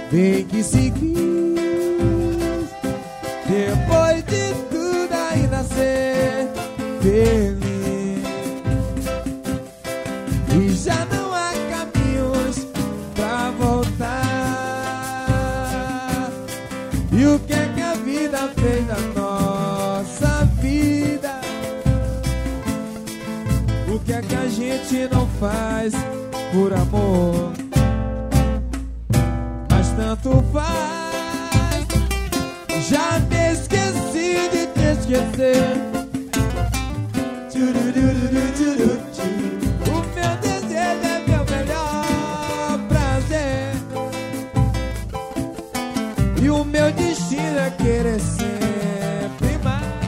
Vem que se quis, depois de tudo ainda ser feliz. E já não há caminhos pra voltar. E o que é que a vida fez da nossa vida? O que é que a gente não faz por amor? Mas tanto faz. Já me esqueci de te esquecer. O meu desejo é meu melhor prazer. E o meu destino é querer sempre mais.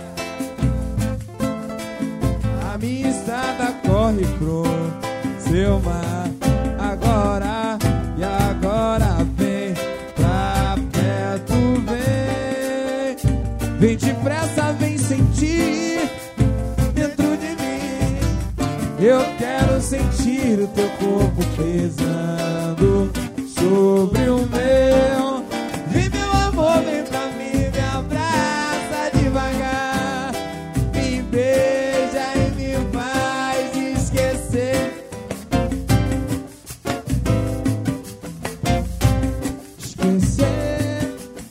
A minha estrada corre pro seu mar. Agora, e agora vem pra perto, vem. Vem depressa, vem sentir dentro de mim. Eu quero sentir o teu corpo pesando sobre o meu. Vem meu amor, vem pra mim, me abraça devagar. Me beija e me faz esquecer. Esquecer.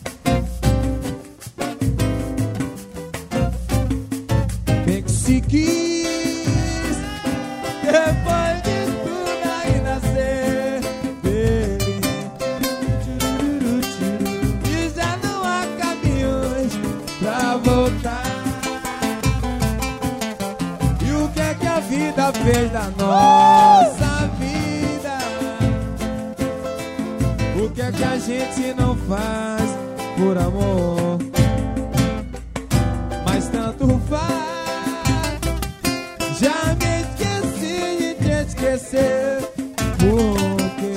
Bem que se quis, depois de tudo ainda ser feliz. E já não há caminhos pra voltar. E o que é que a vida fez da nossa vida? O que é que a gente não faz por amor? Mas tanto faz. Já me esqueci de te esquecer. Porque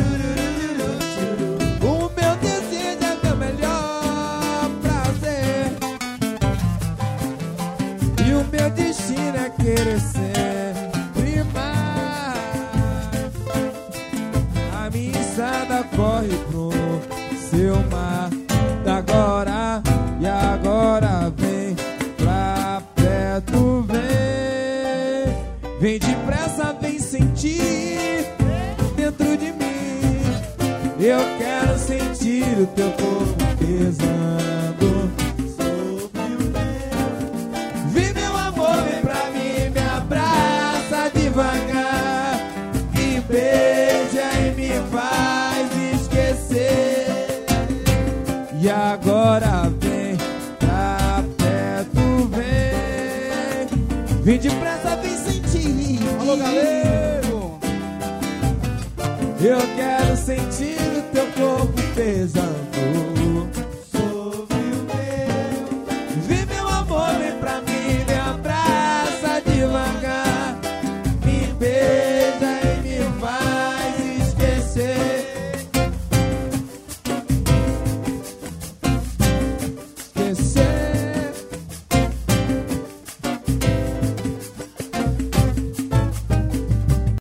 o meu desejo é meu melhor prazer. E o meu destino é querer sempre mais. A minha estrada corre pro seu mar. Da agora e agora vem pra perto, vem. Vem depressa, vem sentir dentro de mim. Eu quero sentir o teu corpo pesando sobre o meu. Vem meu amor, vem pra mim, me abraça devagar. Me beija e me faz esquecer. E agora vem pra perto, vem. Vem depressa, vem sentir. Alô, galego. Eu quero sentir o teu corpo pesando